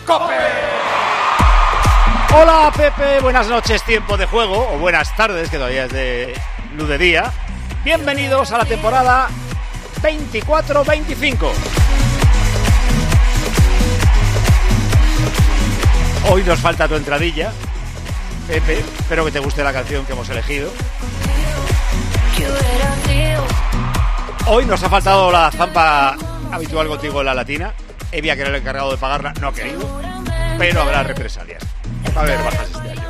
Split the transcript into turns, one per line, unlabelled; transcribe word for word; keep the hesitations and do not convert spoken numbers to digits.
COPE. Hola Pepe, buenas noches, tiempo de juego, o buenas tardes, que todavía es de luz de día. Bienvenidos a la temporada veinticuatro veinticinco. Hoy nos falta tu entradilla, Pepe, espero que te guste la canción que hemos elegido. Hoy nos ha faltado la zampa habitual contigo en la latina. Evia, que era el encargado de pagarla, no ha querido, pero habrá represalias. Va a haber bajas este año.